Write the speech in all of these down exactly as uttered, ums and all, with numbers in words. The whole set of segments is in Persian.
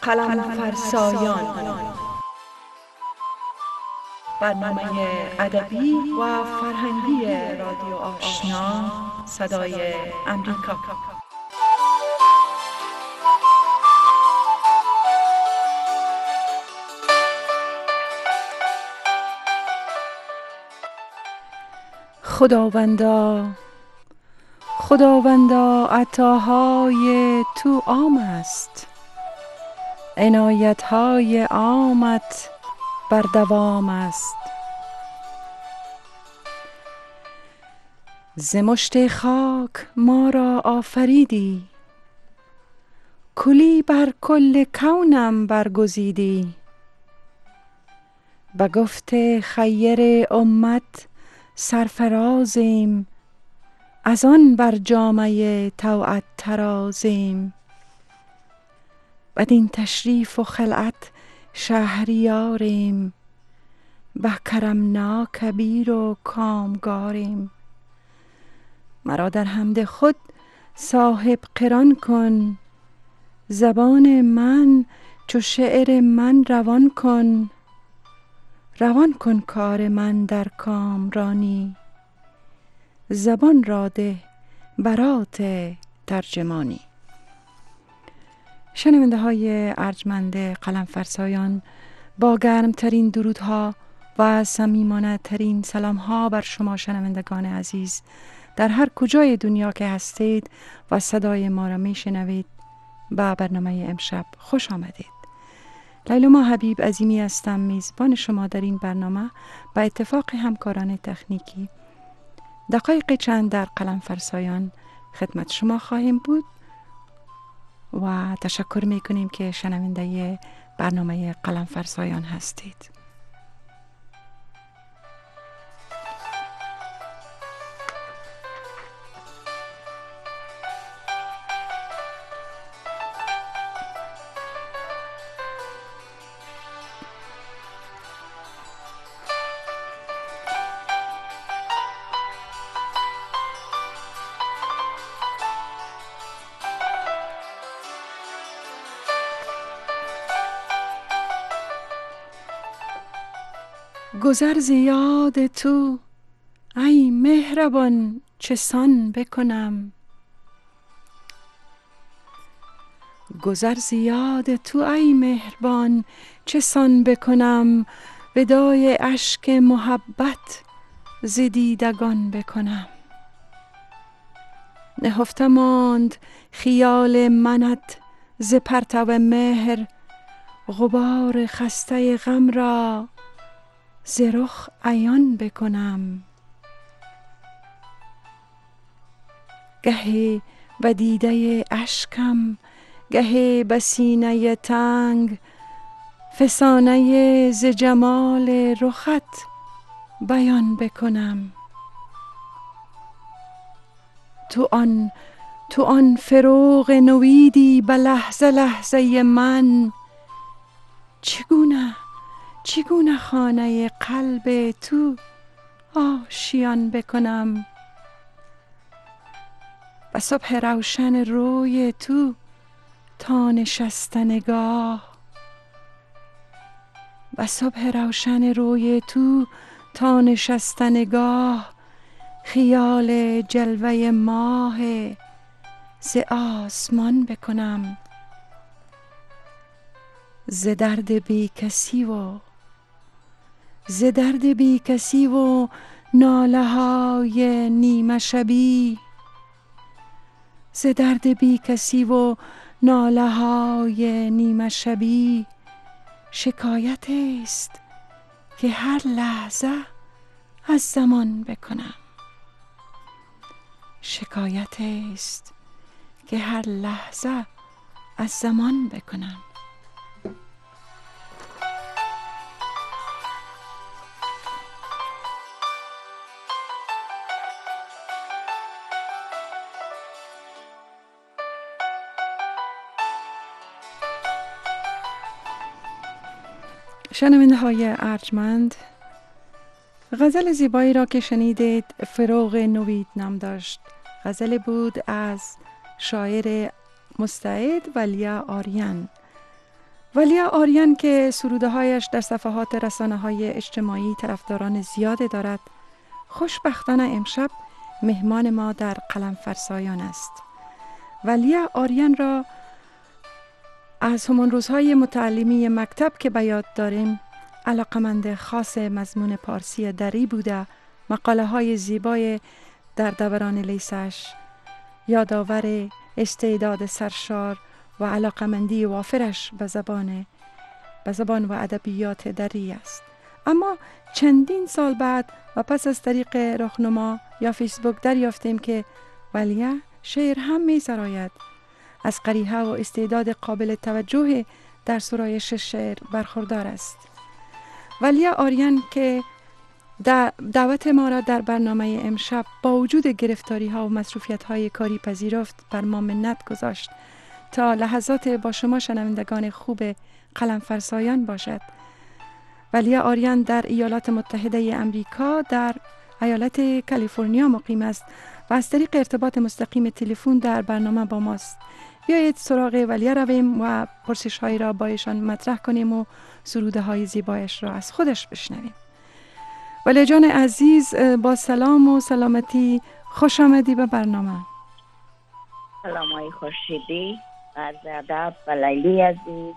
قلم فرسایان، برنامه ادبی و فرهنگی رادیو آشنا صدای امریکا. خداوندا خداوندا عطاهای تو عام است، عنایتهای عامت بر دوام است. ز مشت خاک ما را آفریدی، کلی بر کل کونم برگزیدی. به گفت خیر امت سرفرازیم، از آن بر جامه طوعت ترازیم. بدین تشریف و خلعت شهریاریم، به کرمنا کبیر و کامگاریم. مرا در حمد خود صاحب قران کن، زبان من چو شعر من روان کن. روان کن کار من در کامرانی، زبان را ده برات ترجمانی. شنونده های ارجمند قلم فرسایان، با گرمترین درودها و صمیمانه ترین سلام ها بر شما شنوندگان عزیز در هر کجای دنیا که هستید و صدای ما را می شنوید، به برنامه امشب خوش آمدید. لیلما حبیب عظیمی هستم، میزبان شما در این برنامه. به اتفاق همکاران تکنیکی دقایق چند در قلم فرسایان خدمت شما خواهیم بود و تشکر میکنیم که شنونده برنامه قلم فرسایان هستید. گذر ز یاد تو ای مهربان چه سان بکنم. گذر ز یاد تو ای مهربان چه سان بکنم. ودای اشک محبت ز دیدگان بکنم. نهفته ماند خیال منت ز پرتو مهر، غبار خسته غم را ز رخ عیان بکنم. گهی به دیده اشکم گهی به سینه تنگ، فسانه ز جمال رخت بیان بکنم. تو آن تو آن فروغ نویدی به لحظه لحظه من، چگونه چگونه خانه قلب تو آشیان بکنم. به صبح روشن روی تو تا نشستنگاه، به صبح روشن روی تو تا نشستنگاه. خیال جلوه ماه ز آسمان بکنم. ز درد بی کسی و ز درد بی کسی و ناله های نیمه شبی، ز درد بی کسی و ناله های نیمه شبی. شکایت است که هر لحظه از زمان بکنم. شکایت است که هر لحظه از زمان بکنم. شنونده های ارجمند، غزل زیبایی را که شنیدید فروغ نوید نام داشت. غزل بود از شاعر مستعد ولیا آریان ولیا آریان که سروده هایش در صفحات رسانه های اجتماعی طرفداران زیاد دارد، خوشبختانه امشب مهمان ما در قلم فرسایان است. ولیا آریان را از همان روزهای متعلمی مکتب که به یاد داریم علاقمند خاص مضمون پارسی دری بوده، مقاله های زیبای در دوران لیسش، یادآور استعداد سرشار و علاقمندی وافرش به زبان به زبان و ادبیات دری است. اما چندین سال بعد و پس از طریق راهنما یا فیسبوک دریافتیم که ولیا شعر هم می سراید. از قریحه و استعداد قابل توجه در سرایش شعر برخوردار است. ولیا آریان که دعوت ما را در برنامه امشب با وجود گرفتاری ها و مصروفیت های کاری پذیرفت، بر ما منت گذاشت تا لحظات با شما شنوندگان خوب قلم فرسایان باشد. ولیا آریان در ایالات متحده امریکا در ایالت کالیفرنیا مقیم است و از طریق ارتباط مستقیم تلفن در برنامه با ماست. بیایید سراغ ولیا رویم و پرسش هایی را با ایشان مطرح کنیم و سروده های زیبایش را از خودش بشنویم. ولیا جان عزیز، با سلام و سلامتی خوش آمدی به برنامه. سلام های خورشیدی، عرض ادب و لیلی عزیز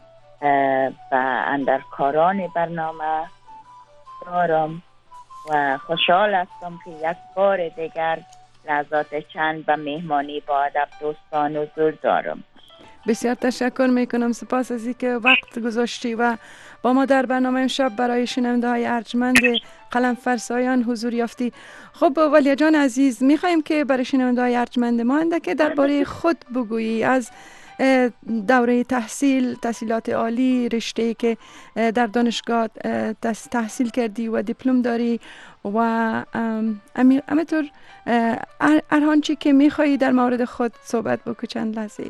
و اندرکاران برنامه دارم و خوشحال هستم که یک بار دیگر لحظات چند و مهمانی با ادب دوستان حضور دارم. بسیار تشکر میکنم، سپاس از اینکه وقت گذاشتی و با ما در برنامه امشب برای شنونده های ارجمند قلم فرسایان حضور یافتی. خب ولیا جان عزیز، میخوایم که برای شنونده های ارجمند ما اندکی درباره خود بگویی، از دوره تحصیل، تحصیلات عالی، رشته‌ای که در دانشگاه تحصیل کردی و دیپلم داری و همینطور هر آنچه که میخوایی در مورد خود صحبت بکن چند لحظه.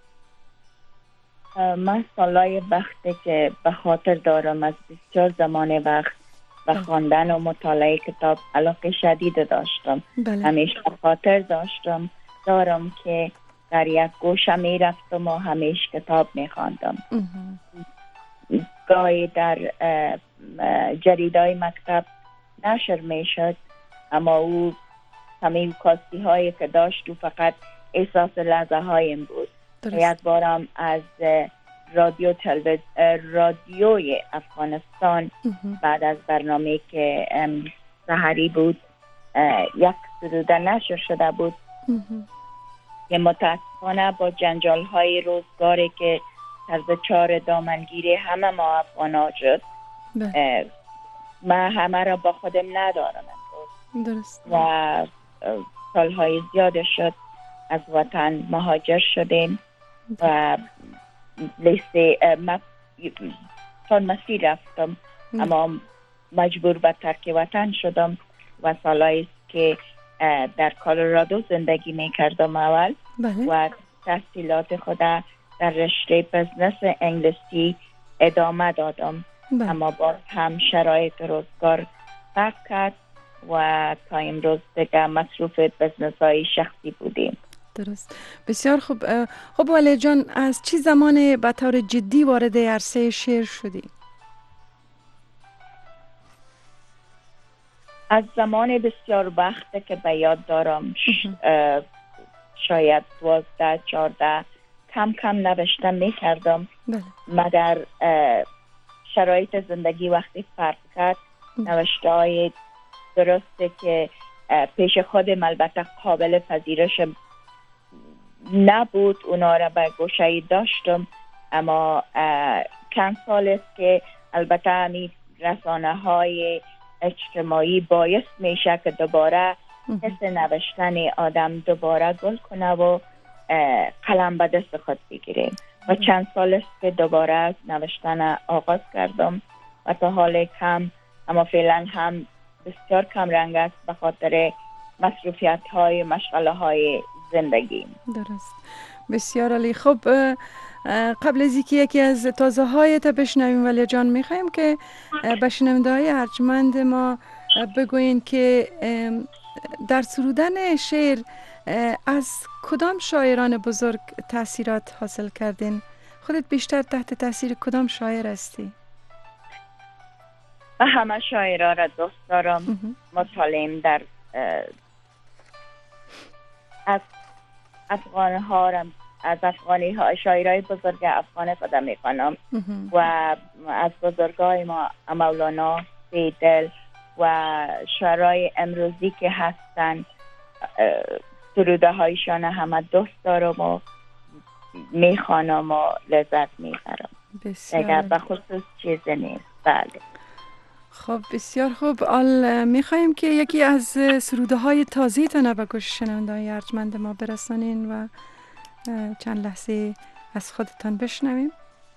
من سالای وقتی که به خاطر دارم از بسیار زمان وقت به خواندن و مطالعه کتاب علاقه شدید داشتم. بله. همیشه به خاطر داشتم دارم که در یک گوشه می رفتم و همیشه کتاب می خواندم. گاهی در جریده‌های مکتب نشر می شد، اما او همین کاستی هایی که داشت و فقط احساس لحظه هایم بود. یک بارم از رادیو تلویز رادیوی افغانستان بعد از برنامه که سحری بود یک سروده نشر شده بود که متاسفانه با جنجال های روزگاری که طرز چار دامنگیری همه ما افغانا شد، من همه را با خودم ندارم درست. و سالهای زیاد شد از وطن مهاجر شدیم و لیسته چون مسیر رفتم اما مجبور به ترک وطن شدم و سالهایی که در کالورادو زندگی می کردم اول. بله. و تحصیلات خود در رشته بزنس انگلیسی ادامه دادم. بله. اما باز هم شرایط روزگار فرق کرد و تا امروز دیگه مصروف بزنس های شخصی بودیم. درست، بسیار خوب. خب ولیا جان، از چی زمان به طور جدی وارد عرصه شعر شدی؟ از زمان بسیار وقت که به یاد دارم، شاید دوازده چارده کم کم نوشتن می کردم. من در شرایط زندگی وقتی فرق کرد، نوشته های درسته که پیش خودم البته قابل پذیرش نبود، اونا را به گوشه داشتم، اما چند سال است که البته همی رسانه های اجتماعی باعث میشه که دوباره حس نوشتن آدم دوباره گل کنه و قلم به دست خود بگیره و چند سال است که دوباره از نوشتن آغاز کردم و تا حال کم، اما فعلا هم بسیار کم رنگ است به خاطر مصروفیت های مشغله های زندگی. درست، بسیار عالی. خب قبل از اینکه یکی از تازه های تا بشنویم ولیا جان، میخوایم که به شنونده های ارجمند ما بگوین که در سرودن شعر از کدام شاعران بزرگ تأثیرات حاصل کردین، خودت بیشتر تحت تاثیر کدام شاعر هستی؟ و همه شاعرها را دوست دارم. مطالعیم در از افغان ها را از افغانی ها شاعرای بزرگ افغان خودم میخوانم و از بزرگای ما مولانا، بیدل و شاعرای امروزی که هستن سروده هایشان همه دوست دارم و میخوانم و لذت میبرم. بسیار به خصوص چیز نیست. بله. خب بسیار خوب. آل میخواییم که یکی از سروده های تازه تانه به گوش شنونده‌های ارجمند ما برسانین و چند لحظه از خودتان بشنویم.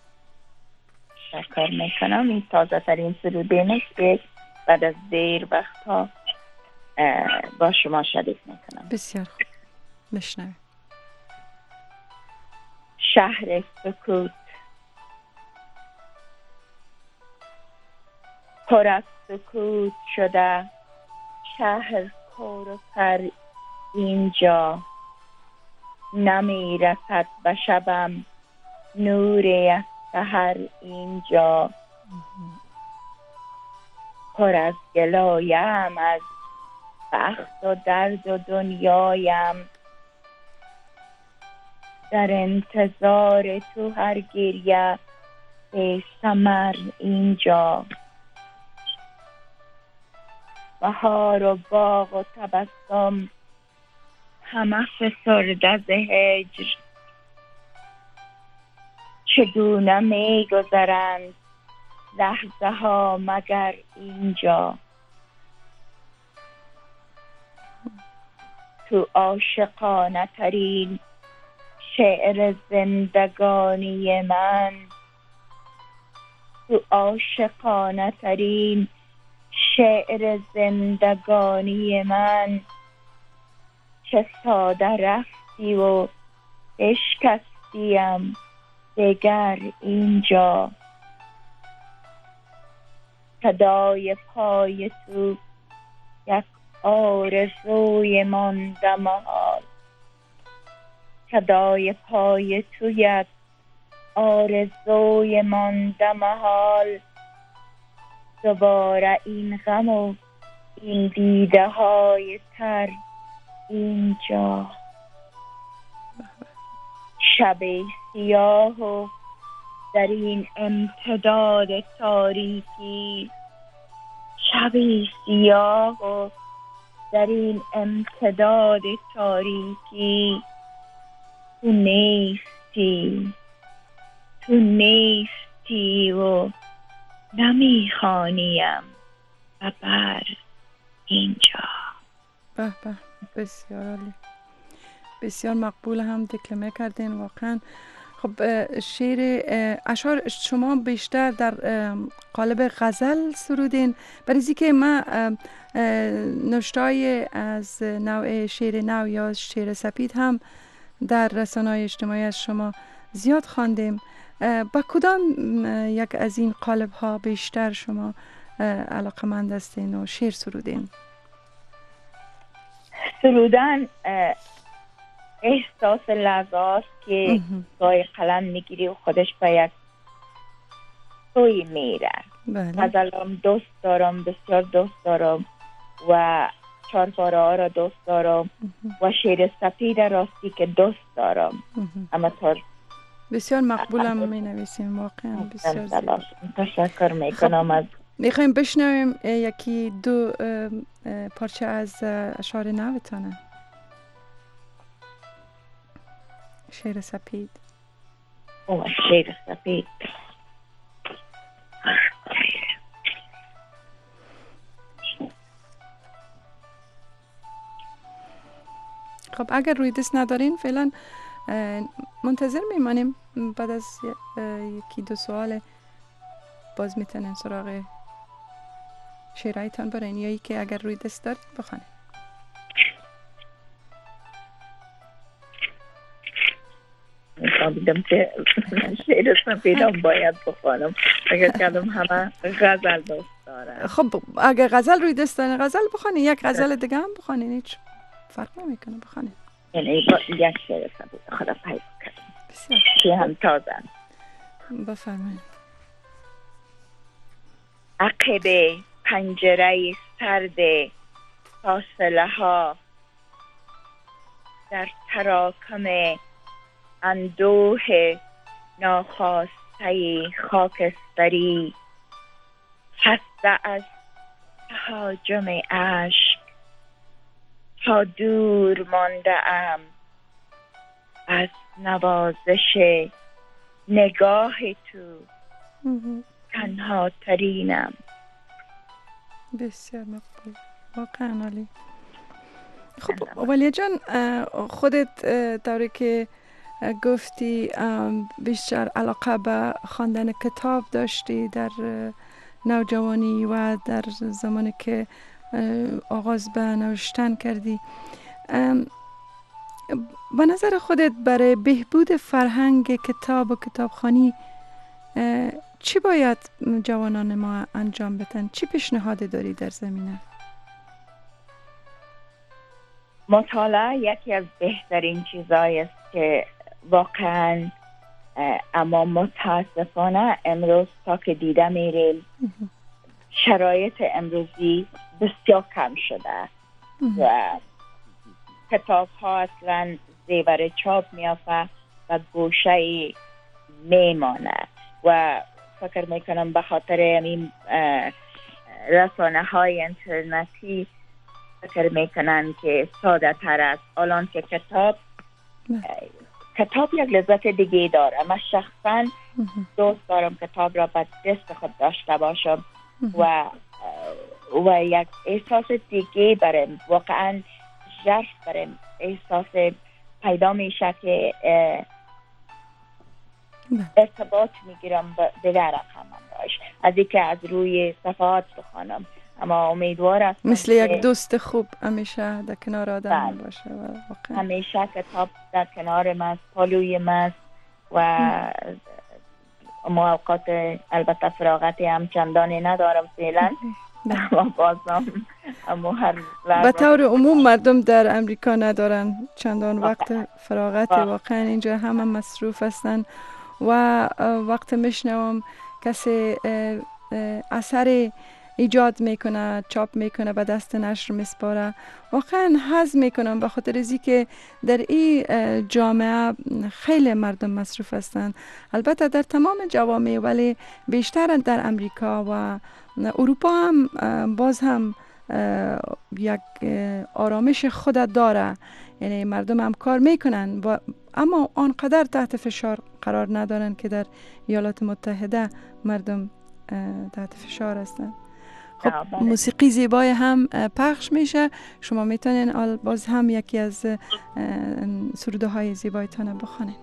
شکر میکنم. این تازه ترین سروده نیست که بعد از دیر وقت ها با شما شریک میکنم. بسیار خوب، بشنویم. شهر سکوت پر از سکوت شده، شهر کور و کر اینجا، نمی رسد به شبم نوری از سحر اینجا، پر از گلایم از بخت و درد و دنیایم، در انتظار تو هر گریه به ثمر اینجا، بهار و باغ و تبسم همه فسرده ز هجر، چگونه می گذرند لحظه ها مگر اینجا، تو عاشقانه ترین شعر زندگانی من، تو عاشقانه ترین شعر زندگانی من، چه ساده رفتی و اشکستیم دگر اینجا، صدای پای تو یک آرزوی مانده محال، صدای پای تو یک آرزوی مانده محال، دوباره این غم و این دیده های تر اینجا، شب سیاه و در این امتداد تاریکی، شب سیاه و در این امتداد تاریکی، تو نیستی تو نیستی و نمیخوانیم و بر اینجا. به به، بسیار عالی، بسیار مقبول هم دکلمه کردین واقعا. خب شعر اشعار شما بیشتر در قالب غزل سرودین، برای که ما نوشتای از نوع شعر نو یا شعر سپید هم در رسانه‌های اجتماعی از شما زیاد خواندیم. با کدام یک از این قالب ها بیشتر شما علاقمند هستین و شعر سرودین؟ سرودن احساس لحظاست که گاهی قلم میگیری و خودش به یک سوی میره. غزلام دوست دارم، بسیار دوست دارم و چارپاره ها را دوست دارم و شعر سپید راستی که دوست دارم. اما طور بسیار مقبولم می نویسیم واقعا. بسیار زیبا. تشکر میکنم. از میخوایم بشنویم یکی دو پارچه از اشعار نوتانه. شعر سپید. او شعر سپید. خب اگر روی دست ندارین فعلا منتظر میمانیم، بعد از یکی دو سوال باز میتونین سراغ شعرهایتان برین، یا ای که اگر روی دست دارید بخوانید. می‌خوام که شعر سپیدم باید بخوانم، اگر کردم همه غزل دوست دارم. خب اگر غزل روی دست دارین غزل بخوانید، یک غزل دیگه هم بخوانید، هیچ فرق نمیکنه، بخوانید. یعنی با یک شعر سپید خدا پیدا کردم بسیار که هم تازه. بفرمایید. عقب پنجره سرد فاصله ها، در تراکم اندوه ناخواسته خاکستری، خسته از تهاجم عشق تا دور مانده ام از نوازش نگاه تو، تنها ترینم. بسیار مقبول، واقعا عالی. خب ولیا جان، خودت طوری که گفتی بیشتر علاقه به خواندن کتاب داشتی در نوجوانی و در زمانی که آغاز به نوشتن کردی، به نظر خودت برای بهبود فرهنگ کتاب و کتابخوانی چی باید جوانان ما انجام بدن؟ چی پیشنهاد داری در زمینه؟ مطالعه یکی از بهترین چیزایی است که واقعا، اما متاسفانه امروز تا که دیده میریم شرایط امروزی بسیار کم شده و کتاب ها اصلا زیور چاپ میافته و گوشه میمانه و فکر میکنم به خاطر این رسانه های اینترنتی فکر میکنن که ساده تر است. الان که کتاب کتاب یک لذت دیگه داره. من شخصا دوست دارم کتاب را به دست خود داشته باشم و و یک احساس دیگه برم، واقعا جرف برم، احساس پیدا میشه که ارتباط میگیرم به دیگر رقم داشت از اینکه از روی صفحات بخوانم. اما امیدوار هستم مثل یک دوست خوب همیشه در کنار آدم باشه و واقعا همیشه کتاب در کنار من، پالوی من و موقعات البته فراغتی هم چندانی ندارم فعلا، اما بازم به طور عموم مردم در امریکا ندارن چندان وقت فراغتی، واقعا اینجا همه مصروف هستن و وقت میشنوم کسی اثر ایجاد میکنه، چاپ میکنه، به دست نشر میسپاره، واقعا حظ میکنم به خاطر ازی که در این جامعه خیلی مردم مصروف هستند. البته در تمام جوامع ولی بیشتر در امریکا و اروپا هم باز هم یک آرامش خود داره، یعنی مردم هم کار میکنن و اما آنقدر تحت فشار قرار ندارن که در ایالات متحده مردم تحت فشار هستن. خب موسیقی زیبای هم پخش میشه، شما میتونین باز هم یکی از سروده های زیبایتان بخونین.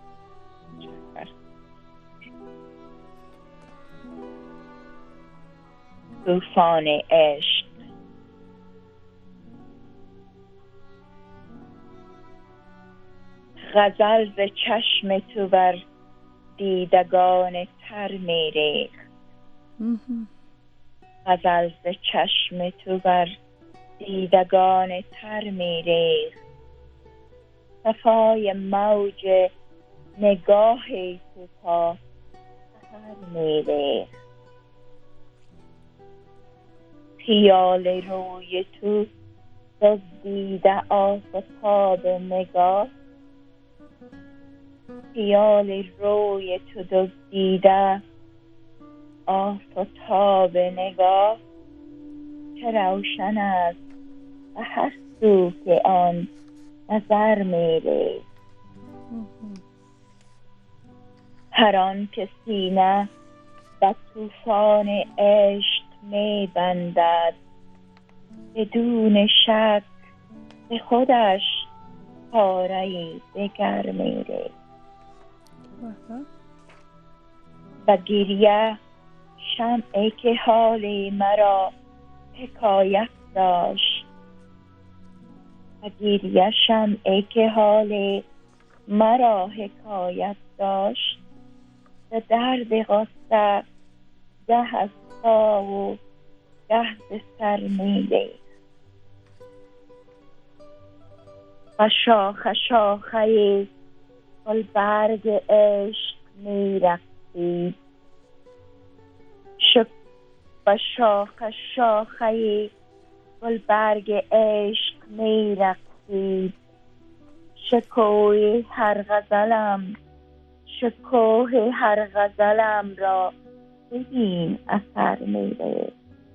طوفان عشق. غزل ز چشم تو بر دیدگان تر میریخت، غزل ز چشم تو بر دیدگان تر میریخت، صفای موج نگاه تو تا سحر میریخت، خیال روی تو دزدیده آفتاب نگاه، خیال روی تو دزدیده آفتاب نگاه، چه روشن است و هر سو که آن نظر می‌ریخت، هر آن که سینه به طوفان عشق می‌بندد، بدون شک به خودش پاره‌ای دگر می‌ریخت و گریه شمعی که حال مرا حکایت داشت، و گریه شمعی که حال مرا حکایت داشت، به درد غصه گه از پا و گه ز سر می‌ریخت و شاخه شاخه گلبرگ عشق می‌رقصید، رسید، شک به شاخ شاخه گلبرگ عشق می رقصید. شکوه هر غزلم شکوه هر غزلم را ببین اثر میره.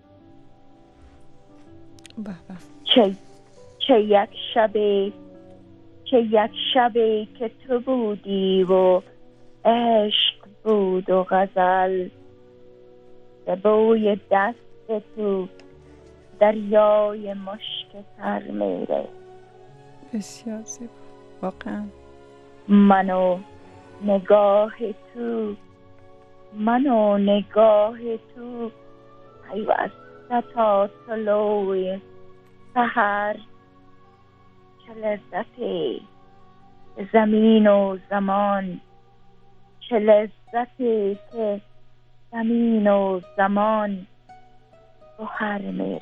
چه چه یک شبه چه یک شبه که تو بودی و عشق بود و غزل، به بوی دست تو دریای مشک تر میره. بسیار زیبا واقعا. من و نگاه تو من و نگاه تو پیوسته تا طلوع سحر. چه لذتی زمین و زمان، چه لذتی که زمین و زمان گوهر میره.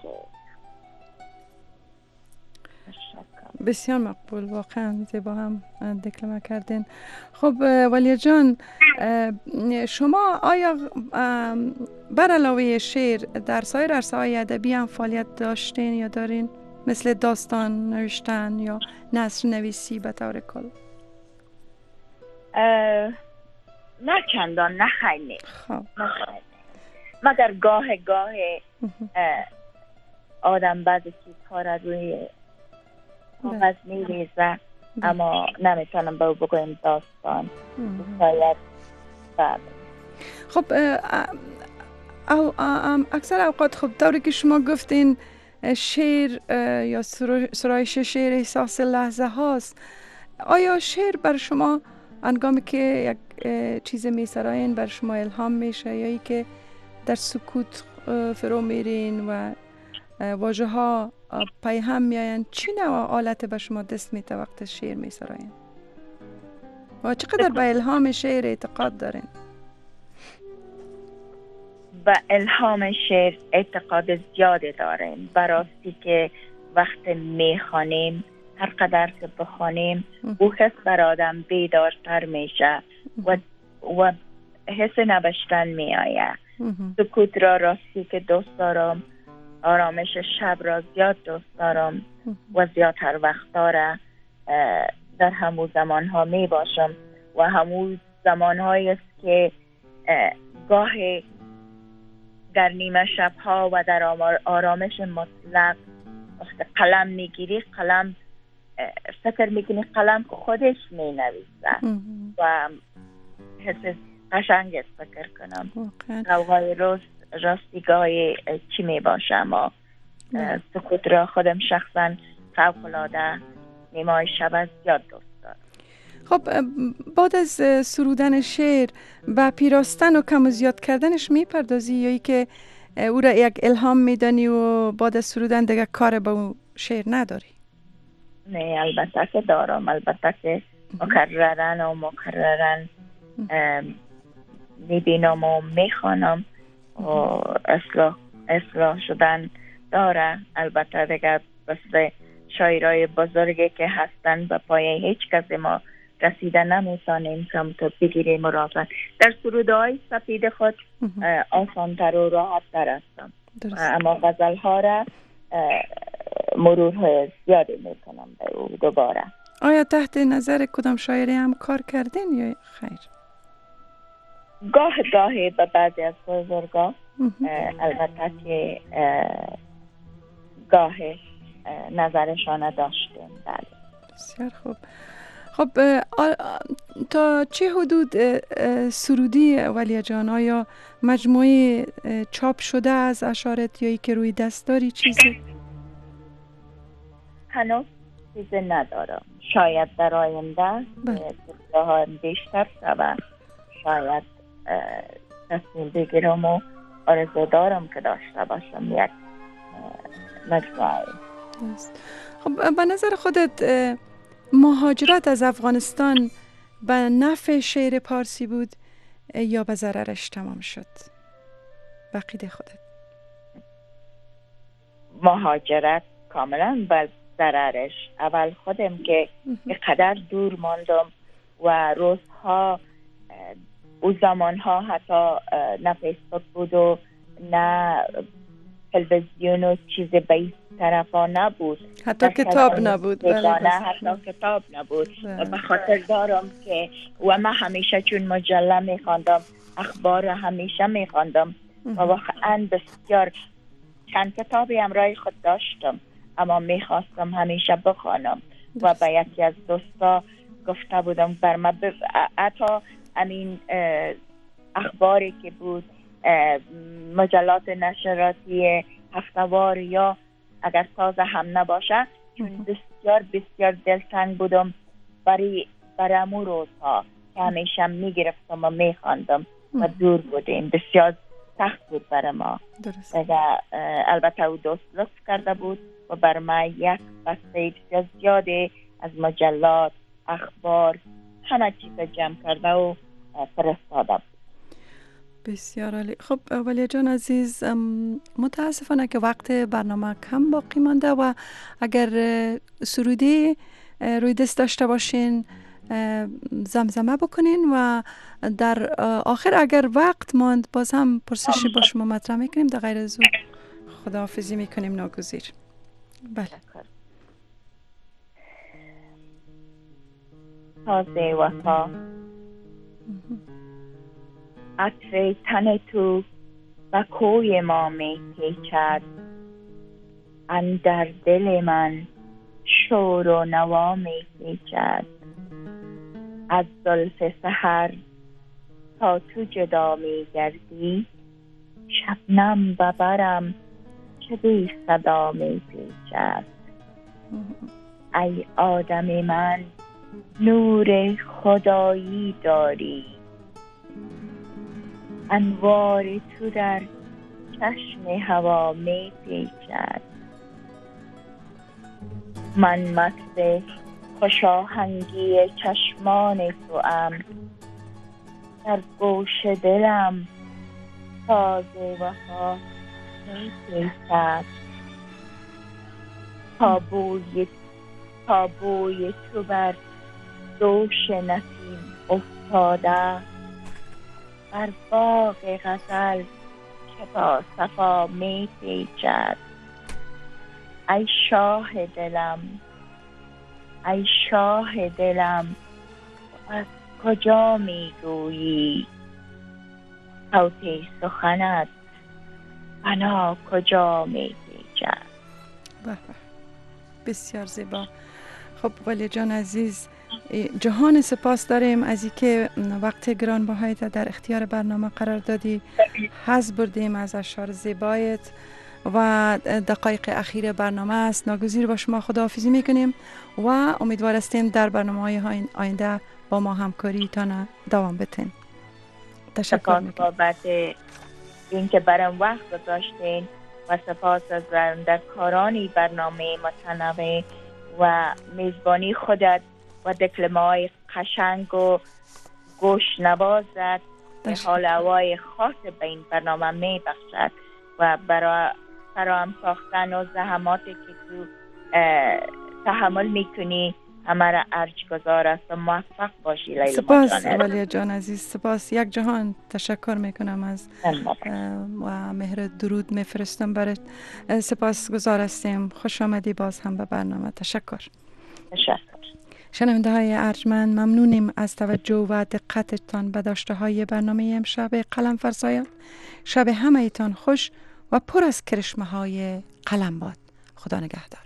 بسیار مقبول، واقعا زیبا هم دکلمه کردین. خب ولیا جان، شما آیا بر علاوه شعر در سایر عرصه‌های ادبی هم فعالیت داشتین یا دارین، مثل داستان نوشتن یا نثر نویسی به طور کل؟ نه چندان، نه خیلی. خب مگر گاه گاه آدم بعضی چیزها را روی کاغذ می‌ریزه، اما نمیتونم به او بگویم داستان. شاید بعد. خب او اکثر اوقات خب طوری که شما گفتین شعر یا سرایش شعر احساس لحظه هاست، آیا شعر بر شما انگامی که یک چیز میسرائین بر شما الهام میشه یا ای که در سکوت فرو میرین و واژه ها پی هم میاین، چی نوع آلت به شما دست میته وقت شعر میسرائین و چقدر به الهام شعر اعتقاد دارین؟ به الهام شعر اعتقاد زیاده داریم، براستی که وقت میخوانیم هر قدر که بخوانیم او حس بر آدم بیدارتر میشه و و حس نوشتن میآید. سکوت را راستی که دوست دارم، آرامش شب را زیاد دوست دارم و زیادتر وقت داره در همون زمان ها می باشم و همون زمان هایی است که گاه در نیمه شب ها و در آرامش مطلق وقت قلم میگیری، قلم فکر میکنی قلم که خودش می نویسه و حس قشنگ است. فکر کنم روهای روز راستیگاه چی می باشه، اما سکوت را خودم شخصا فوق‌العاده نیمه شب زیاد دوست دارم. خب بعد از سرودن شعر و پیراستن و کم و زیاد کردنش میپردازی یا ای که او را یک الهام میدانی و بعد از سرودن دیگه کار با اون شعر نداری؟ نه البته که دارم، البته که مکررن و مکررن میبینم و میخوانم و اصلاح اصلاح شدن داره. البته دیگه بس شاعرای بزرگی که هستن به پایه هیچ کسی ما رسیده نمیتونیم سمت بگیریم و راحت در سرودهای سپید خود آسانتر و راحت تر هستم، اما غزل ها را مرورهای زیادی میکنم به او دوباره. آیا تحت نظر کدام شاعری هم کار کردین یا خیر؟ گاه گاهی به بعضی از بزرگا، البته که گاه نظرشان داشتیم. بله بسیار خوب. خب تا چه حدود سرودی ولیا جان؟ آیا مجموعه چاپ شده از اشعارت یا ای که روی دست داری چیزی؟ هنوز چیزی ندارم، شاید در آینده ها بیشتر شود، شاید تصمیم بگیرم و آرزو دارم که داشته باشم یک مجموعه. خب به نظر خودت مهاجرت از افغانستان به نفع شعر پارسی بود یا به ضررش تمام شد؟ بقید خودت. مهاجرت کاملا به ضررش. اول خودم که به قدر دور ماندم و روزها او زمان ها حتی نه فیسبوک بود و نه تلویزیون و چیز به این طرفا نبود، حتی کتاب نبود. بله حتی کتاب نبود. و به خاطر دارم که و من همیشه چون مجله میخواندم، اخبار همیشه میخواندم و واقعا بسیار چند کتابی همراه خود داشتم، اما میخواستم همیشه بخوانم و به یکی از دوستا گفته بودم بر من ب... حتی امین اخباری که بود، مجلات نشراتی هفته‌وار یا اگر تازه هم نباشه، چون بسیار بسیار دلتنگ بودم برای برامو روزها که همیشه میگرفتم و میخواندم و دور بودیم، بسیار سخت بود برای ما. البته او دوست لطف کرده بود و بر ما یک بسته بسیار زیاده از مجلات، اخبار، همه چیز جمع کرده و فرستاده بود. بسیار عالی. خب ولی جان عزیز، متاسفانه که وقت برنامه کم باقی مانده و اگر سرودی روی دست داشته باشین زمزمه بکنین و در آخر اگر وقت ماند باز هم پرسشی با شما مطرح میکنیم، در غیر از او خداحافظی میکنیم ناگزیر. بله. تازه وفا، عطر تن تو و کوی ما می پیچد، اندر دل من شور و نوا می پیچد، از زلف سحر تا تو جدا می گردی، شبنم ببرم چه بی صدا می پیچد، ای آدم من نور خدایی داری، انوار تو در چشم هوا می پیچد، من مست خوش آهنگی چشمان تو ام، در گوش دلم ساز وفا می پیچد، تابوی تابوی تو بر دوش نسیم افتاده، بر باغ غزل که با صفا می پیچد، ای شاه دلم ای شاه دلم از کجا می گویی، صوتی سخنت بنا کجا می پیچد. بسیار زیبا. خب ولی جان عزیز، جهان سپاس داریم از اینکه وقت گرانبهایت در اختیار برنامه قرار دادی، حظ بردیم از اشعار زیبایت و دقایق اخیر برنامه است. ناگزیر با شما خداحافظی میکنیم و امیدوار هستیم در برنامه‌های آینده با ما همکاری تان دوام بدین. تشکر میکنم بابت اینکه برام وقت گذاشتین و سپاس از رانندگان برنامه متنوع و میزبانی خودت و دکلمه‌های قشنگ و گوش نوازت به حال هوای خاص به این برنامه می بخشد و برای فراهم ساختن و زحماتی که تو تحمل میکنی همه را ارج گذار است و موفق باشی لیلا. سپاس ولی جان عزیز، سپاس یک جهان تشکر میکنم از و مهر درود میفرستم برات. سپاس گزار هستیم. خوش آمدی باز هم به برنامه. تشکر. تشکر. شنونده های ارجمند، ممنونیم از توجه و دقتتان به داشته های برنامه امشب قلم فرسایان. شب همه ایتان خوش و پر از کرشمه های قلم باد. خدا نگهدار.